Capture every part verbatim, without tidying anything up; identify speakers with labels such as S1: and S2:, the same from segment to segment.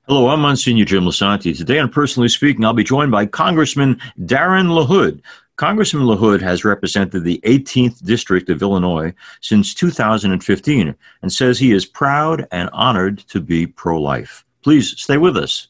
S1: Hello, I'm Monsignor Jim Lisante. Today on Personally Speaking, I'll be joined by Congressman Darren LaHood. Congressman LaHood has represented the eighteenth District of Illinois since two thousand fifteen and says he is proud and honored to be pro-life. Please stay with us.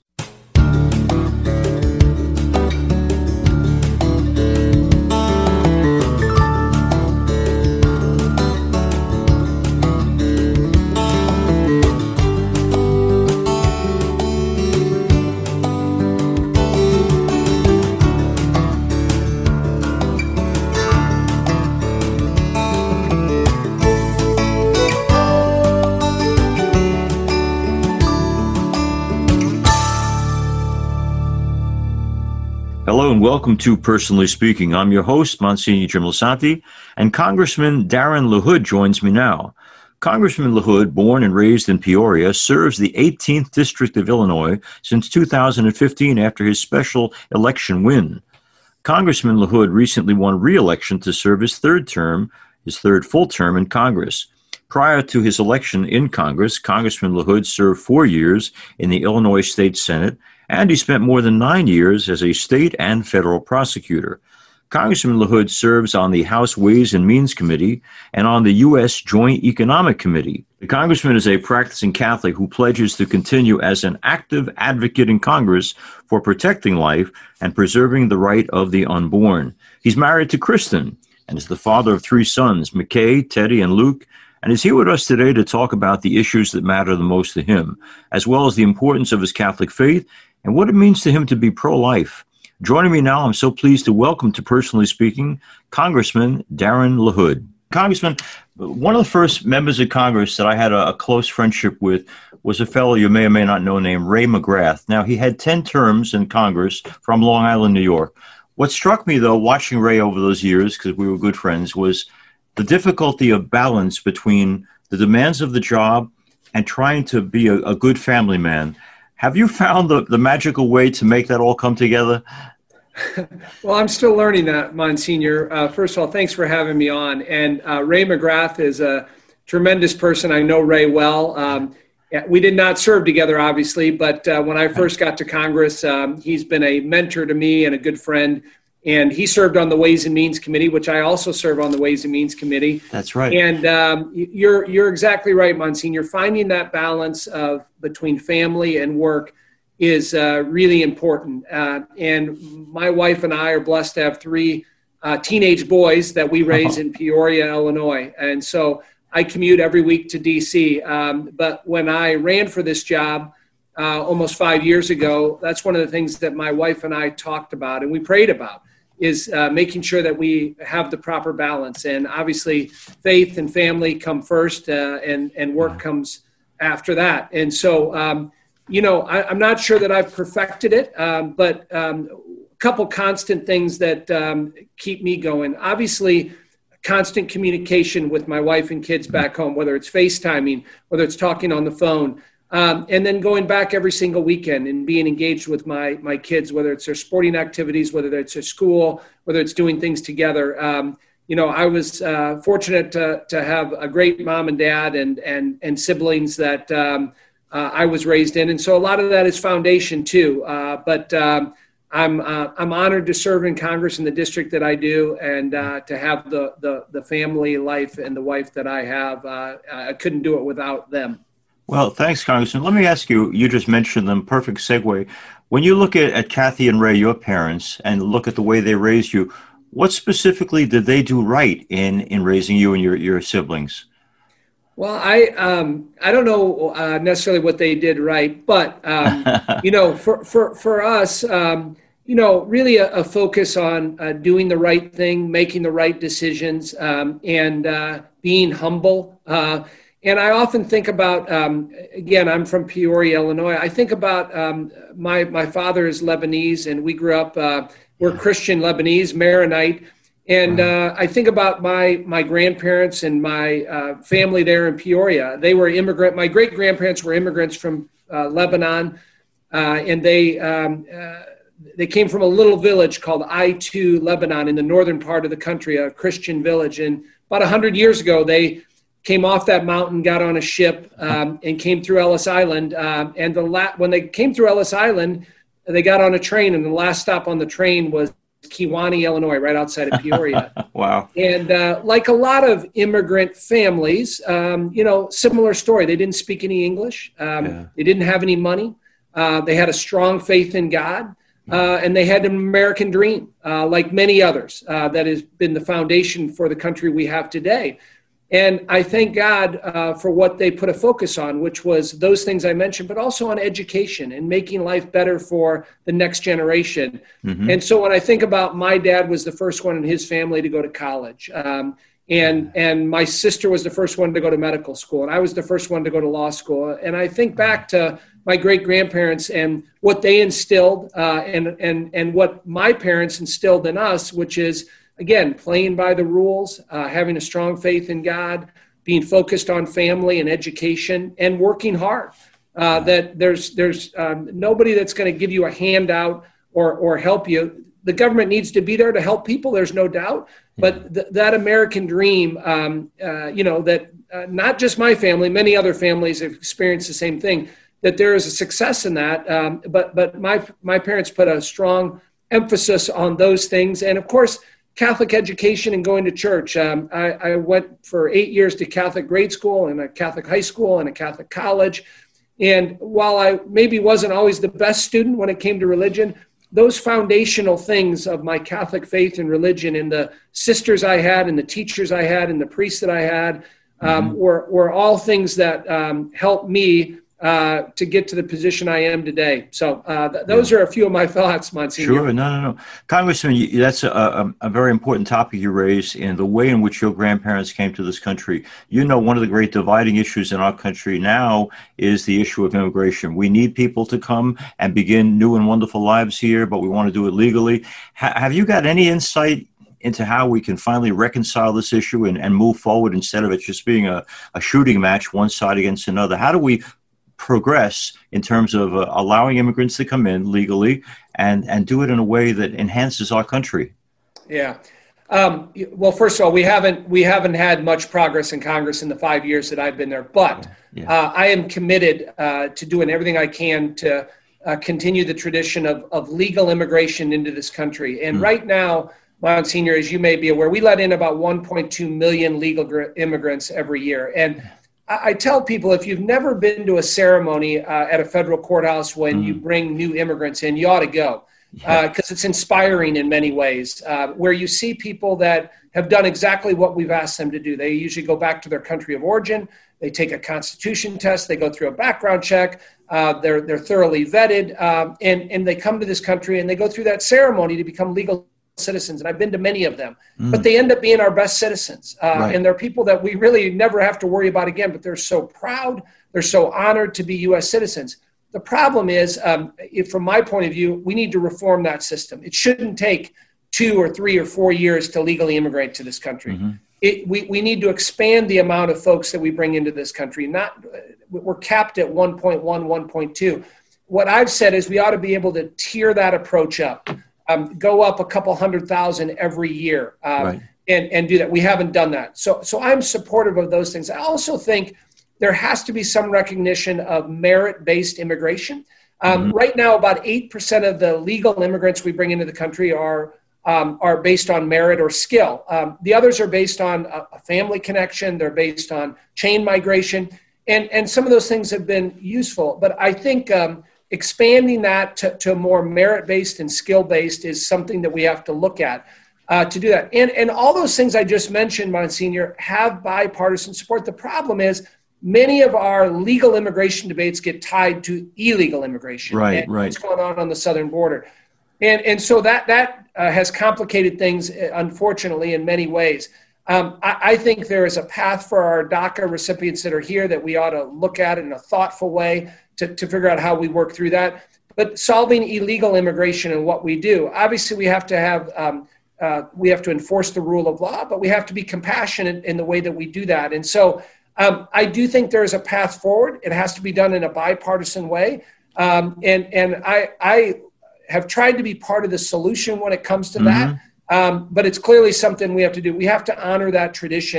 S1: Hello and welcome to Personally Speaking. I'm your host, Monsignor Jim Lisante, and Congressman Darren LaHood joins me now. Congressman LaHood, born and raised in Peoria, serves the eighteenth District of Illinois since two thousand fifteen after his special election win. Congressman LaHood recently won re-election to serve his third term, his third full term in Congress. Prior to his election in Congress, Congressman LaHood served four years in the Illinois State Senate, and he spent more than nine years as a state and federal prosecutor. Congressman LaHood serves on the House Ways and Means Committee and on the U S Joint Economic Committee. The congressman is a practicing Catholic who pledges to continue as an active advocate in Congress for protecting life and preserving the right of the unborn. He's married to Kristen and is the father of three sons, McKay, Teddy, and Luke, and is here with us today to talk about the issues that matter the most to him, as well as the importance of his Catholic faith and what it means to him to be pro-life. Joining me now, I'm so pleased to welcome to Personally Speaking, Congressman Darren LaHood. Congressman, one of the first members of Congress that I had a, a close friendship with was a fellow you may or may not know named Ray McGrath. Now, he had ten terms in Congress from Long Island, New York. What struck me, though, watching Ray over those years, because we were good friends, was the difficulty of balance between the demands of the job and trying to be a, a good family man. Have you found the, the magical way to make that all come together?
S2: Well, I'm still learning that, Monsignor. Uh, first of all, thanks for having me on. And uh, Ray McGrath is a tremendous person. I know Ray well. Um, we did not serve together, obviously, but uh, when I first got to Congress, um, he's been a mentor to me and a good friend. And he served on the Ways and Means Committee, which I also serve on the Ways and Means Committee.
S1: That's right.
S2: And um, you're you're exactly right, Monsignor. Finding that balance of between family and work is uh, really important. Uh, and my wife and I are blessed to have three uh, teenage boys that we raise in Peoria, Illinois. And so I commute every week to D C. Um, but when I ran for this job, Uh, almost five years ago, that's one of the things that my wife and I talked about and we prayed about, is uh, making sure that we have the proper balance. And obviously, faith and family come first, uh, and, and work comes after that. And so, um, you know, I, I'm not sure that I've perfected it, um, but um, a couple constant things that um, keep me going. Obviously, constant communication with my wife and kids back home, whether it's FaceTiming, whether it's talking on the phone. Um, and then going back every single weekend and being engaged with my my kids, whether it's their sporting activities, whether it's their school, whether it's doing things together. Um, you know, I was uh, fortunate to to have a great mom and dad and and and siblings that um, uh, I was raised in, and so a lot of that is foundation too. Uh, but um, I'm uh, I'm honored to serve in Congress in the district that I do, and uh, to have the the the family life and the wife that I have. Uh, I couldn't do it without them.
S1: Well, thanks, Congressman. Let me ask you, you just mentioned them, perfect segue. When you look at, at Kathy and Ray, your parents, and look at the way they raised you, what specifically did they do right in, in raising you and your, your siblings?
S2: Well, I um, I don't know uh, necessarily what they did right, but, um, you know, for, for, for us, um, you know, really a, a focus on uh, doing the right thing, making the right decisions, um, and uh, being humble. Uh, And I often think about, um, again, I'm from Peoria, Illinois. I think about um, my my father is Lebanese, and we grew up, uh, we're Christian Lebanese, Maronite. And uh, I think about my my grandparents and my uh, family there in Peoria. They were immigrant. My great grandparents were immigrants from uh, Lebanon, uh, and they um, uh, they came from a little village called I two Lebanon in the northern part of the country, a Christian village. And about a hundred years ago, they came off that mountain, got on a ship, um, and came through Ellis Island. Um, and the la- when they came through Ellis Island, they got on a train, and the last stop on the train was Kewanee, Illinois, right outside of Peoria.
S1: Wow.
S2: And uh, like a lot of immigrant families, um, you know, similar story. They didn't speak any English. Um, yeah. They didn't have any money. Uh, they had a strong faith in God. Uh, and they had an American dream, uh, like many others, uh, that has been the foundation for the country we have today. And I thank God uh, for what they put a focus on, which was those things I mentioned, but also on education and making life better for the next generation. Mm-hmm. And so when I think about my dad was the first one in his family to go to college. Um, and and my sister was the first one to go to medical school. And I was the first one to go to law school. And I think back to my great-grandparents and what they instilled uh, and, and, and what my parents instilled in us, which is, again, playing by the rules, uh, having a strong faith in God, being focused on family and education, and working hard. Uh, that there's there's um, nobody that's going to give you a handout or or help you. The government needs to be there to help people. There's no doubt. But th- that American dream, um, uh, you know, that uh, not just my family, many other families have experienced the same thing. That there is a success in that. Um, but but my my parents put a strong emphasis on those things, and of course, Catholic education and going to church. Um, I, I went for eight years to Catholic grade school and a Catholic high school and a Catholic college. And while I maybe wasn't always the best student when it came to religion, those foundational things of my Catholic faith and religion and the sisters I had and the teachers I had and the priests that I had um, mm-hmm. were, were all things that um, helped me Uh, to get to the position I am today. So uh, th- those yeah. are a few of my thoughts, Monsignor.
S1: Sure, no, no, no. Congressman, you, that's a, a, a very important topic you raised, in the way in which your grandparents came to this country. You know, one of the great dividing issues in our country now is the issue of immigration. We need people to come and begin new and wonderful lives here, but we want to do it legally. Ha- have you got any insight into how we can finally reconcile this issue and, and move forward instead of it just being a, a shooting match, one side against another? How do we progress in terms of uh, allowing immigrants to come in legally and, and do it in a way that enhances our country?
S2: Yeah. Um, well, first of all, we haven't we haven't had much progress in Congress in the five years that I've been there, but yeah. uh, I am committed uh, to doing everything I can to uh, continue the tradition of, of legal immigration into this country. And mm. right now, Monsignor, as you may be aware, we let in about one point two million legal gr- immigrants every year. And I tell people, if you've never been to a ceremony uh, at a federal courthouse when mm. you bring new immigrants in, you ought to go, because uh, it's inspiring in many ways, uh, where you see people that have done exactly what we've asked them to do. They usually go back to their country of origin. They take a constitution test. They go through a background check. Uh, they're they're thoroughly vetted, um, and, and they come to this country and they go through that ceremony to become legal citizens. And I've been to many of them, mm. but they end up being our best citizens. Uh, right. And they're people that we really never have to worry about again, but they're so proud. They're so honored to be U S citizens. The problem is, um, if, from my point of view, we need to reform that system. It shouldn't take two or three or four years to legally immigrate to this country. Mm-hmm. It, we, we need to expand the amount of folks that we bring into this country. Not, we're capped at one point one, one point two. What I've said is we ought to be able to tier that approach up. Um, go up a couple hundred thousand every year um, right. and, and do that. We haven't done that. So so I'm supportive of those things. I also think there has to be some recognition of merit-based immigration. Um, mm-hmm. Right now, about eight percent of the legal immigrants we bring into the country are um, are based on merit or skill. Um, the others are based on a, a family connection. They're based on chain migration. And, and some of those things have been useful. But I think um, expanding that to, to more merit-based and skill-based is something that we have to look at uh, to do that. And, and all those things I just mentioned, Monsignor, have bipartisan support. The problem is many of our legal immigration debates get tied to illegal immigration.
S1: Right,
S2: and
S1: right.
S2: what's going on on the southern border. And, and so that, that uh, has complicated things, unfortunately, in many ways. Um, I, I think there is a path for our DACA recipients that are here that we ought to look at in a thoughtful way to, to figure out how we work through that. But solving illegal immigration and what we do, obviously we have to have, um, uh, we have to enforce the rule of law, but we have to be compassionate in the way that we do that. And so um, I do think there is a path forward. It has to be done in a bipartisan way. Um, and and I, I have tried to be part of the solution when it comes to mm-hmm. that. Um, but it's clearly something we have to do. We have to honor that tradition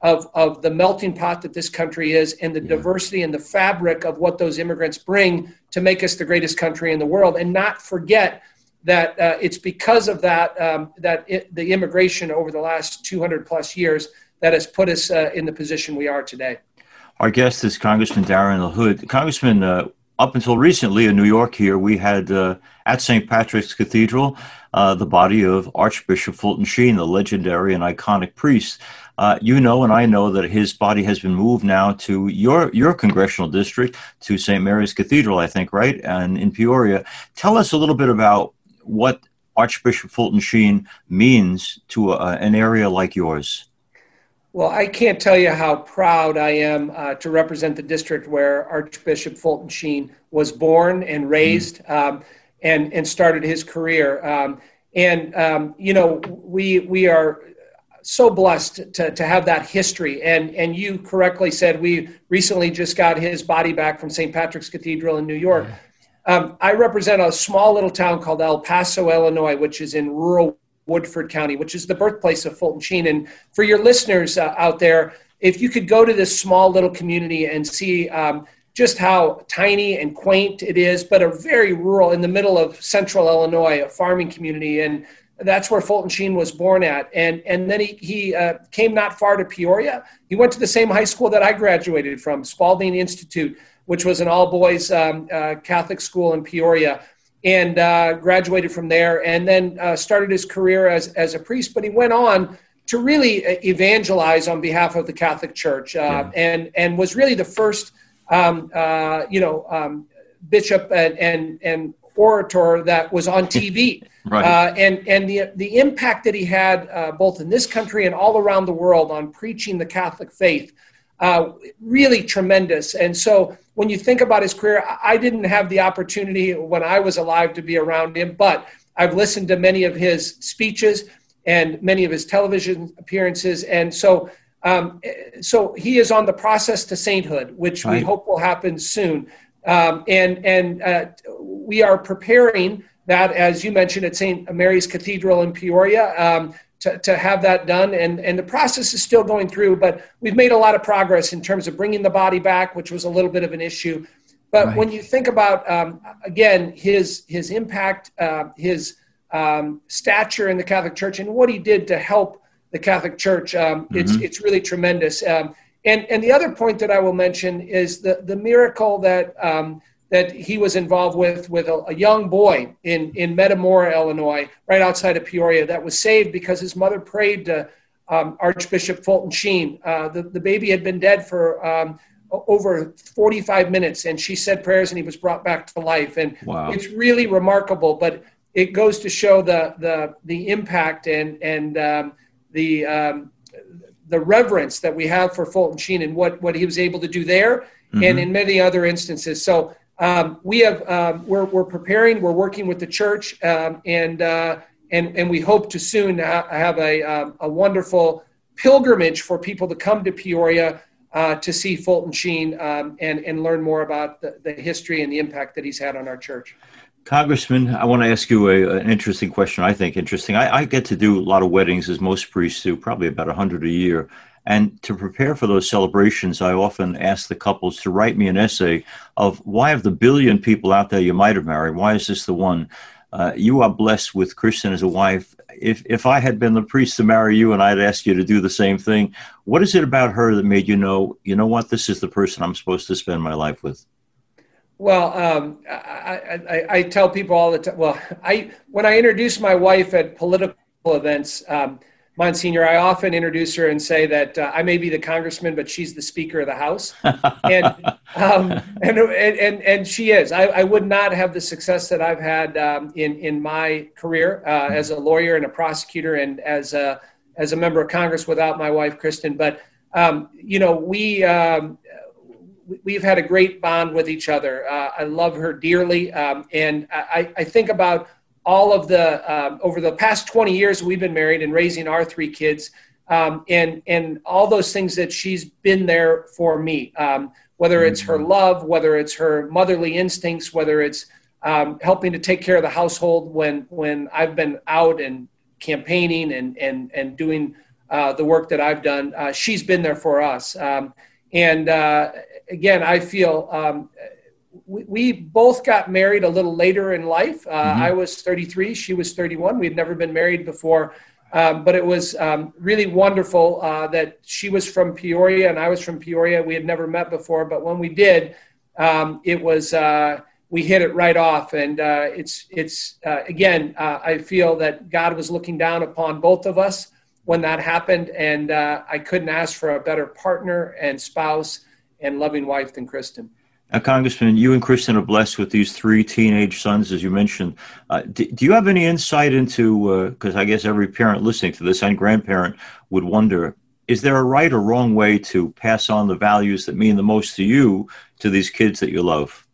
S2: of, of the melting pot that this country is, and the yeah. diversity and the fabric of what those immigrants bring to make us the greatest country in the world, and not forget that uh, it's because of that, um, that it, the immigration over the last two hundred plus years that has put us uh, in the position we are today.
S1: Our guest is Congressman Darren LaHood. Congressman, uh, up until recently in New York here, we had uh, at Saint Patrick's Cathedral uh, the body of Archbishop Fulton Sheen, the legendary and iconic priest. Uh, you know, and I know that his body has been moved now to your your congressional district, to Saint Mary's Cathedral, I think, right? And in Peoria. Tell us a little bit about what Archbishop Fulton Sheen means to a, an area like yours.
S2: Well, I can't tell you how proud I am uh, to represent the district where Archbishop Fulton Sheen was born and raised mm. um, and, and started his career. Um, and, um, you know, we we are so blessed to, to have that history. And, and you correctly said we recently just got his body back from Saint Patrick's Cathedral in New York. Yeah. Um, I represent a small little town called El Paso, Illinois, which is in rural Woodford County, which is the birthplace of Fulton Sheen. And for your listeners uh, out there, if you could go to this small little community and see um, just how tiny and quaint it is, but a very rural, in the middle of central Illinois, a farming community. And that's where Fulton Sheen was born at. And, and then he, he uh, came not far to Peoria. He went to the same high school that I graduated from, Spalding Institute, which was an all-boys um, uh, Catholic school in Peoria, and uh, graduated from there, and then uh, started his career as, as a priest. But he went on to really evangelize on behalf of the Catholic Church, uh, yeah. and and was really the first, um, uh, you know, um, bishop and, and and orator that was on T V. Right. Uh, and and the the impact that he had uh, both in this country and all around the world on preaching the Catholic faith, uh, really tremendous. And so when you think about his career, I didn't have the opportunity when I was alive to be around him, but I've listened to many of his speeches and many of his television appearances. And so um, so he is on the process to sainthood, which right. we hope will happen soon. Um, and and uh, we are preparing that, as you mentioned, at Saint Mary's Cathedral in Peoria, um, to, to have that done. And, and the process is still going through, but we've made a lot of progress in terms of bringing the body back, which was a little bit of an issue. But right. when you think about, um, again, his his impact, uh, his um, stature in the Catholic Church, and what he did to help the Catholic Church, um, mm-hmm. it's it's really tremendous. Um, and and the other point that I will mention is the the miracle that um, that he was involved with with a, a young boy in, in Metamora, Illinois, right outside of Peoria, that was saved because his mother prayed to um, Archbishop Fulton Sheen. Uh, the, the baby had been dead for um, over forty-five minutes, and she said prayers, and he was brought back to life. And wow. It's really remarkable, but it goes to show the the the impact and and um, the um, the reverence that we have for Fulton Sheen and what, what he was able to do there, mm-hmm. and in many other instances. So Um, we have, um, we're, we're preparing, we're working with the church, um, and, uh, and, and we hope to soon ha- have a, um, a wonderful pilgrimage for people to come to Peoria uh, to see Fulton Sheen um, and, and learn more about the, the history and the impact that he's had on our church.
S1: Congressman, I want to ask you a, an interesting question. I think interesting. I, I get to do a lot of weddings, as most priests do, probably about a hundred a year. And to prepare for those celebrations, I often ask the couples to write me an essay of why of the billion people out there you might have married, why is this the one? Uh, you are blessed with Kristen as a wife. If if I had been the priest to marry you and I'd ask you to do the same thing, what is it about her that made you know, you know what, this is the person I'm supposed to spend my life with?
S2: Well, um, I, I, I tell people all the time, well, I when I introduce my wife at political events, um, Monsignor, I often introduce her and say that uh, I may be the congressman, but she's the Speaker of the House, and um, and, and and she is. I, I would not have the success that I've had um, in in my career uh, as a lawyer and a prosecutor and as a as a member of Congress without my wife, Kristen. But um, you know, we um, we've had a great bond with each other. Uh, I love her dearly, um, and I, I think about all of the, um, over the past twenty years we've been married and raising our three kids, um, and and all those things that she's been there for me, um, whether it's her love, whether it's her motherly instincts, whether it's um, helping to take care of the household when when I've been out and campaigning and and and doing uh, the work that I've done. Uh, she's been there for us. Um, and uh, again, I feel um, we, we both got married a little later in life. Uh, mm-hmm. I was thirty-three, she was thirty-one. We'd never been married before. Um, but it was um, really wonderful uh, that she was from Peoria and I was from Peoria. We had never met before, but when we did, um, it was uh, we hit it right off. And uh, it's it's uh, again, uh, I feel that God was looking down upon both of us when that happened, and uh, I couldn't ask for a better partner and spouse and loving wife than Kristen.
S1: Now, Congressman, you and Kristen are blessed with these three teenage sons, as you mentioned. Uh, do, do you have any insight into, because uh, I guess every parent listening to this and grandparent would wonder, is there a right or wrong way to pass on the values that mean the most to you to these kids that you love?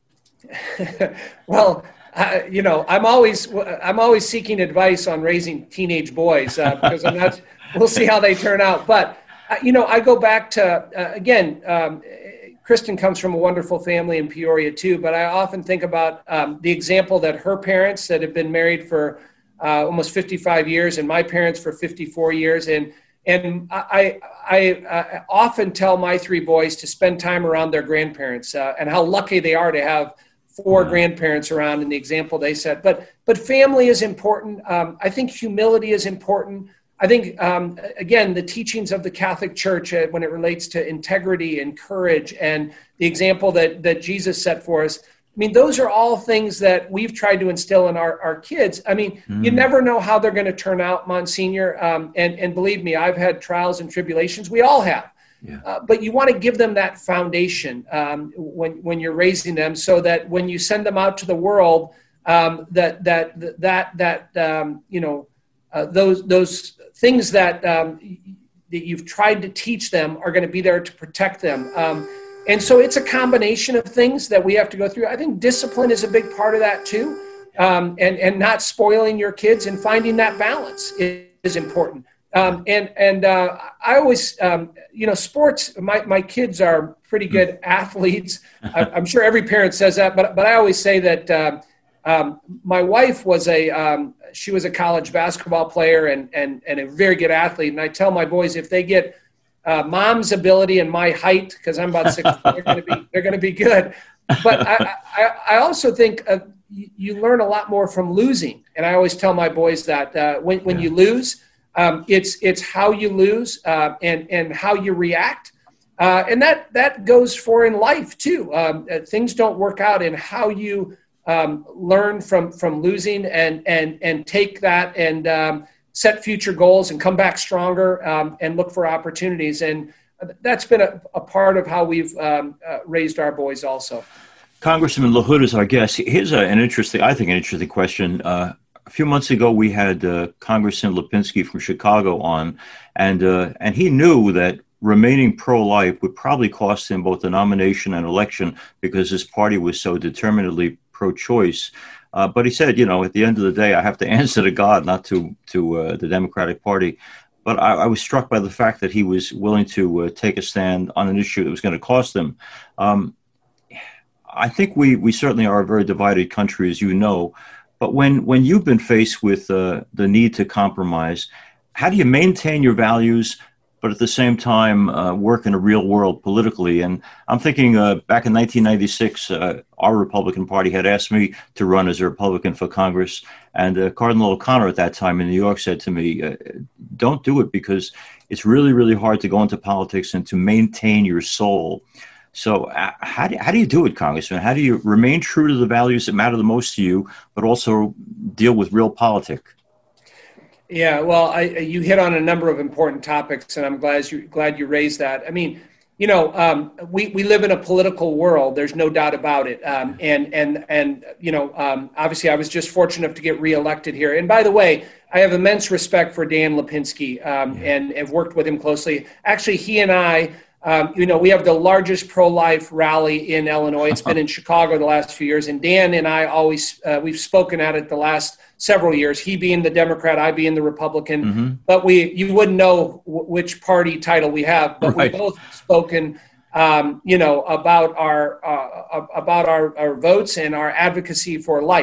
S2: Well, uh, you know, I'm always I'm always seeking advice on raising teenage boys uh, because I'm not. We'll see how they turn out. But uh, you know, I go back to uh, again. Um, Kristen comes from a wonderful family in Peoria too, but I often think about um, the example that her parents that have been married for uh, almost fifty-five years and my parents for fifty-four years. And and I, I, I often tell my three boys to spend time around their grandparents uh, and how lucky they are to have four yeah. grandparents around and the example they set. But, but family is important. Um, I think humility is important. I think, um, again, the teachings of the Catholic Church uh, when it relates to integrity and courage and the example that, that Jesus set for us, I mean, those are all things that we've tried to instill in our, our kids. I mean, mm. you never know how they're going to turn out, Monsignor. Um, and, and believe me, I've had trials and tribulations. We all have. Yeah. Uh, but you want to give them that foundation um, when, when you're raising them so that when you send them out to the world, um, that, that, that, that, um, you know, uh, those, those things that, um, that you've tried to teach them are going to be there to protect them. Um, and so it's a combination of things that we have to go through. I think discipline is a big part of that too. Um, and, and not spoiling your kids and finding that balance is, is important. Um, and, and, uh, I always, um, you know, sports, my, my kids are pretty good athletes. I, I'm sure every parent says that, but, but I always say that, uh, um, my wife was a, um, she was a college basketball player and, and, and a very good athlete. And I tell my boys, if they get, uh, mom's ability and my height, cause I'm about six, they're going to be, they're going to be good. But I, I, I also think, uh, you, you learn a lot more from losing. And I always tell my boys that, uh, when, when yeah. you lose, Um, it's it's how you lose uh, and and how you react, uh, and that that goes for in life too. Um, uh, things don't work out in how you um, learn from from losing and and and take that and um, set future goals and come back stronger um, and look for opportunities. And that's been a, a part of how we've um, uh, raised our boys also.
S1: Congressman LaHood is our guest. Here's a, an interesting, I think, an interesting question. Uh, A few months ago, we had uh, Congressman Lipinski from Chicago on, and uh, and he knew that remaining pro-life would probably cost him both the nomination and election because his party was so determinedly pro-choice. Uh, but he said, you know, at the end of the day, I have to answer to God, not to to uh, the Democratic Party. But I, I was struck by the fact that he was willing to uh, take a stand on an issue that was going to cost him. Um, I think we we certainly are a very divided country, as you know. But when, when you've been faced with uh, the need to compromise, how do you maintain your values, but at the same time uh, work in a real world politically? And I'm thinking uh, back in nineteen ninety-six, uh, our Republican Party had asked me to run as a Republican for Congress. And uh, Cardinal O'Connor at that time in New York said to me, uh, don't do it because it's really, really hard to go into politics and to maintain your soul. So uh, how do, how do you do it, Congressman? How do you remain true to the values that matter the most to you, but also deal with real politics?
S2: Yeah, well, I, you hit on a number of important topics, and I'm glad you glad you raised that. I mean, you know, um, we we live in a political world. There's no doubt about it. Um, and and and you know, um, obviously, I was just fortunate enough to get reelected here. And by the way, I have immense respect for Dan Lipinski, um, yeah. and have worked with him closely. Actually, he and I. Um, you know, we have the largest pro-life rally in Illinois. It's been in Chicago the last few years. And Dan and I always, uh, we've spoken at it the last several years, he being the Democrat, I being the Republican. Mm-hmm. But we, you wouldn't know w- which party title we have, but right. we both spoken, um, you know, about our, uh, about our, our votes and our advocacy for life.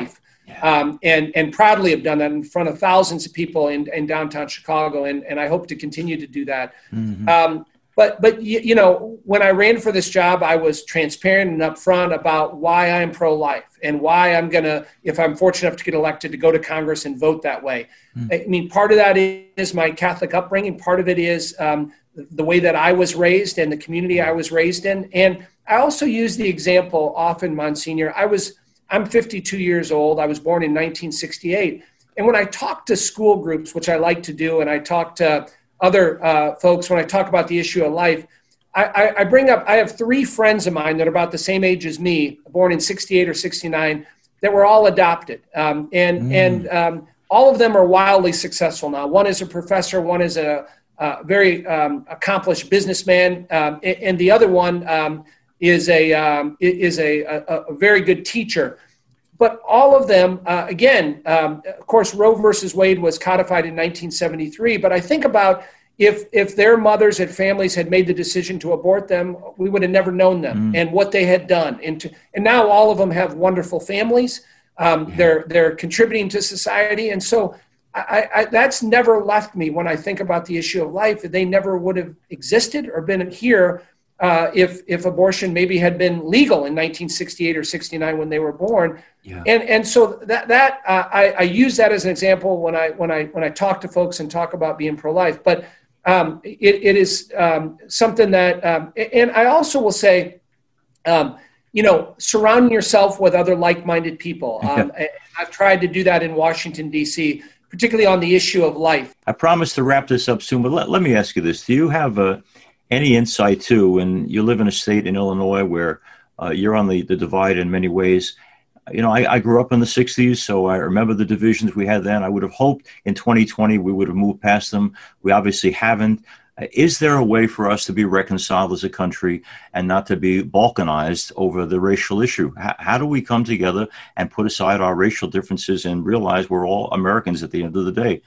S2: Um, and, and proudly have done that in front of thousands of people in, in downtown Chicago. And, and I hope to continue to do that. Mm-hmm. Um, but, but you, you know, when I ran for this job, I was transparent and upfront about why I'm pro-life and why I'm going to, if I'm fortunate enough to get elected, to go to Congress and vote that way. Mm-hmm. I mean, part of that is my Catholic upbringing. Part of it is um, the way that I was raised and the community I was raised in. And I also use the example often, Monsignor. I was I'm fifty-two years old. I was born in nineteen sixty-eight. And when I talk to school groups, which I like to do, and I talk to other uh, folks, when I talk about the issue of life, I, I, I bring up, I have three friends of mine that are about the same age as me, born in sixty-eight or sixty-nine, that were all adopted. Um, and mm. and um, all of them are wildly successful now. One is a professor, one is a, a very um, accomplished businessman, um, and, and the other one um, is a um, is a, a, a very good teacher. But all of them, uh, again, um, of course, Roe versus Wade was codified in nineteen seventy-three. But I think about if if their mothers and families had made the decision to abort them, we would have never known them mm. and what they had done. And, to, and now all of them have wonderful families. Um, yeah. They're they're contributing to society. And so I, I, that's never left me when I think about the issue of life. They never would have existed or been here Uh, if if abortion maybe had been legal in nineteen sixty-eight or sixty-nine when they were born, yeah. and and so that that uh, I, I use that as an example when I when I when I talk to folks and talk about being pro-life. But um, it it is um, something that, um, and I also will say, um, you know, surrounding yourself with other like-minded people. Um, yeah. I've tried to do that in Washington D C, particularly on the issue of life.
S1: I promise to wrap this up soon, but let let me ask you this: do you have a any insight too, and you live in a state in Illinois where uh, you're on the, the divide in many ways. You know, I, I grew up in the sixties, so I remember the divisions we had then. I would have hoped in twenty twenty we would have moved past them. We obviously haven't. Uh, is there a way for us to be reconciled as a country and not to be balkanized over the racial issue? H- how do we come together and put aside our racial differences and realize we're all Americans at the end of the day?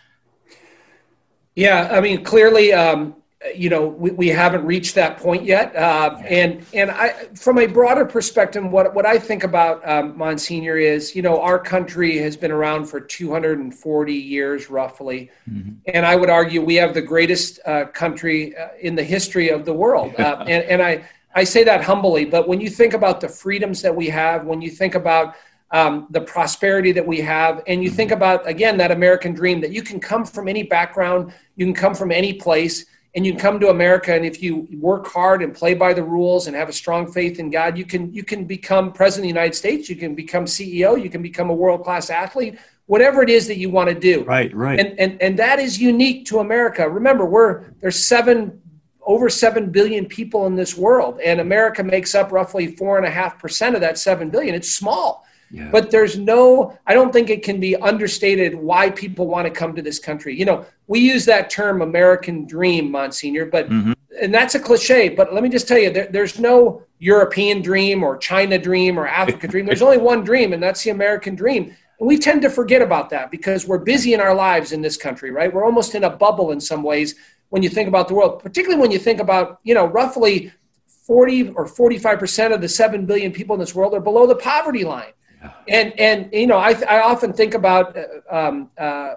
S2: Yeah, I mean, clearly, um, you know, we, we haven't reached that point yet. Uh, and and I, from a broader perspective, what, what I think about, um, Monsignor, is, you know, our country has been around for two hundred forty years, roughly. Mm-hmm. And I would argue we have the greatest uh, country uh, in the history of the world. Yeah. Uh, and and I, I say that humbly, but when you think about the freedoms that we have, when you think about um, the prosperity that we have, and you mm-hmm. think about, again, that American dream, that you can come from any background, you can come from any place, and you come to America, and if you work hard and play by the rules and have a strong faith in God, you can you can become president of the United States, you can become C E O, you can become a world-class athlete, whatever it is that you want to do.
S1: Right, right.
S2: And and and that is unique to America. Remember, we're there's seven over seven billion people in this world, and America makes up roughly four and a half percent of that seven billion. It's small. Yeah. But there's no, I don't think it can be understated why people want to come to this country. You know, we use that term American dream, Monsignor, but, mm-hmm. and that's a cliche, but let me just tell you, there, there's no European dream or China dream or Africa dream. There's only one dream, and that's the American dream. And we tend to forget about that because we're busy in our lives in this country, right? We're almost in a bubble in some ways when you think about the world, particularly when you think about, you know, roughly forty or forty-five percent of the seven billion people in this world are below the poverty line. And, and you know, I, I often think about, uh, um, uh, uh,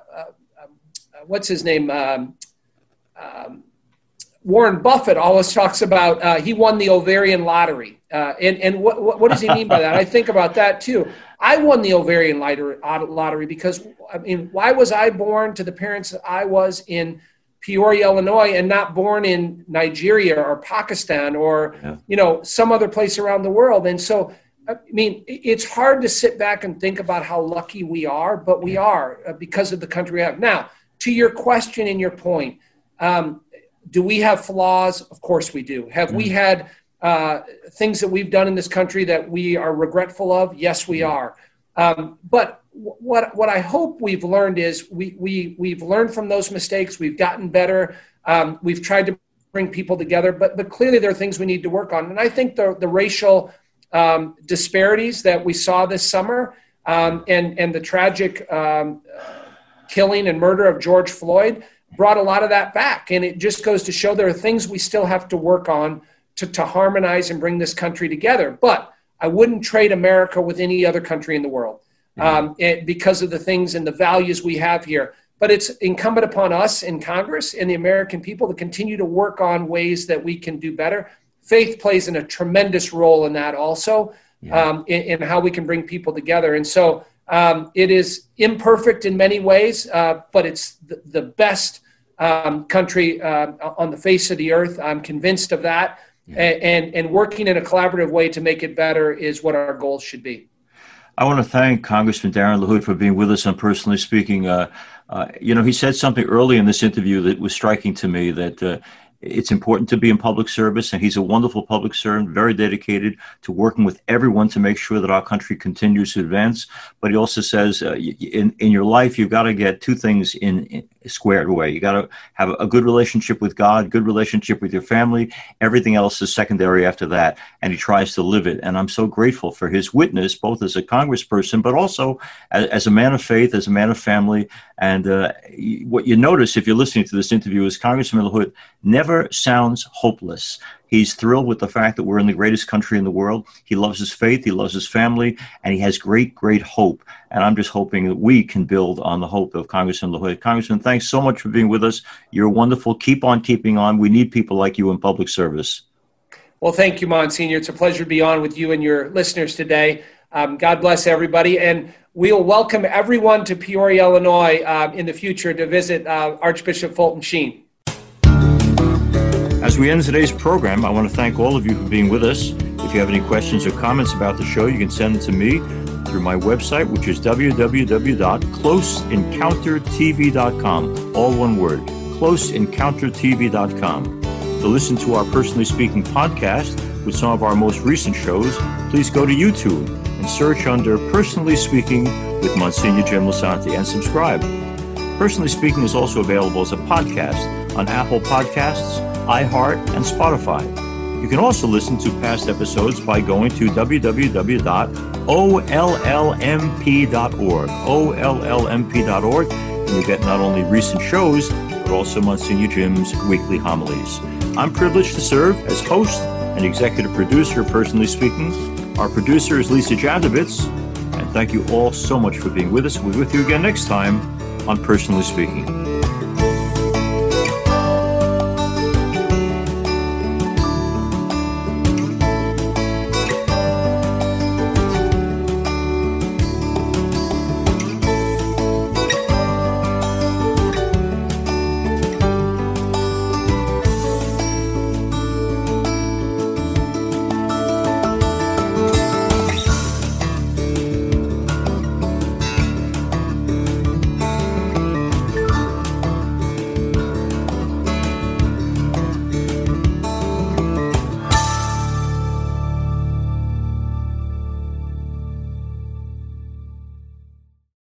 S2: what's his name? Um, um, Warren Buffett always talks about, uh, he won the ovarian lottery. Uh, and and what, what, what does he mean by that? I think about that too. I won the ovarian lottery because, I mean, why was I born to the parents that I was in Peoria, Illinois, and not born in Nigeria or Pakistan or, yeah. you know, some other place around the world? And so, I mean, it's hard to sit back and think about how lucky we are, but we are because of the country we have. Now, to your question and your point, um, do we have flaws? Of course we do. Have mm-hmm. we had uh, things that we've done in this country that we are regretful of? Yes, we are. Um, but what what I hope we've learned is we we we've learned from those mistakes. We've gotten better. Um, we've tried to bring people together, but but clearly there are things we need to work on. And I think the the racial Um, disparities that we saw this summer um, and, and the tragic um, killing and murder of George Floyd brought a lot of that back. And it just goes to show there are things we still have to work on to, to harmonize and bring this country together. But I wouldn't trade America with any other country in the world. um, and because of the things and the values we have here. But it's incumbent upon us in Congress and the American people to continue to work on ways that we can do better. Faith plays in a tremendous role in that also, yeah. um, in, in how we can bring people together. And so um, it is imperfect in many ways, uh, but it's the, the best um, country uh, on the face of the earth. I'm convinced of that. Yeah. And, and working in a collaborative way to make it better is what our goals should be.
S1: I want to thank Congressman Darren LaHood for being with us on Personally Speaking. Uh, uh, you know, he said something early in this interview that was striking to me, that uh, it's important to be in public service, and he's a wonderful public servant, very dedicated to working with everyone to make sure that our country continues to advance. But he also says uh, in, in your life, you've got to get two things in, in squared away. You got to have a good relationship with God, good relationship with your family. Everything else is secondary after that, and he tries to live it. And I'm so grateful for his witness, both as a congressperson, but also as, as a man of faith, as a man of family. And uh, what you notice if you're listening to this interview is Congressman LaHood never sounds hopeless. He's thrilled with the fact that we're in the greatest country in the world. He loves his faith, he loves his family, and he has great, great hope. And I'm just hoping that we can build on the hope of Congressman LaHood. Congressman, thanks so much for being with us. You're wonderful. Keep on keeping on. We need people like you in public service.
S2: Well, thank you, Monsignor. It's a pleasure to be on with you and your listeners today. Um, God bless everybody. And we'll welcome everyone to Peoria, Illinois uh, in the future to visit uh, Archbishop Fulton Sheen.
S1: As we end today's program, I want to thank all of you for being with us. If you have any questions or comments about the show, you can send them to me through my website, which is w w w dot close encounter t v dot com. All one word, close encounter t v dot com. To listen to our Personally Speaking podcast with some of our most recent shows, please go to YouTube and search under Personally Speaking with Monsignor Jim Lisante and subscribe. Personally Speaking is also available as a podcast on Apple Podcasts, iHeart, and Spotify. You can also listen to past episodes by going to w w w dot o l l m p dot org, o l l m p dot org, and you get not only recent shows, but also Monsignor Jim's weekly homilies. I'm privileged to serve as host and executive producer of Personally Speaking. Our producer is Lisa Jadovitz, and thank you all so much for being with us. We'll be with you again next time on Personally Speaking.